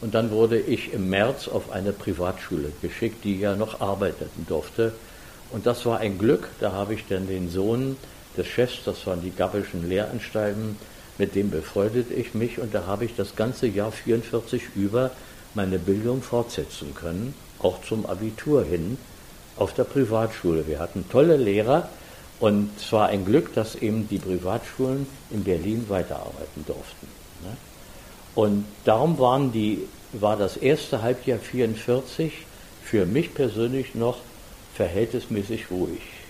Und dann wurde ich im März auf eine Privatschule geschickt, die ja noch arbeiten durfte. Und das war ein Glück, da habe ich dann den Sohn des Chefs, das waren die Gabbelschen Lehranstalten, mit dem befreundete ich mich und da habe ich das ganze Jahr 44 über meine Bildung fortsetzen können, auch zum Abitur hin, auf der Privatschule. Wir hatten tolle Lehrer und es war ein Glück, dass eben die Privatschulen in Berlin weiterarbeiten durften. Und darum war das erste Halbjahr 44 für mich persönlich noch verhältnismäßig ruhig.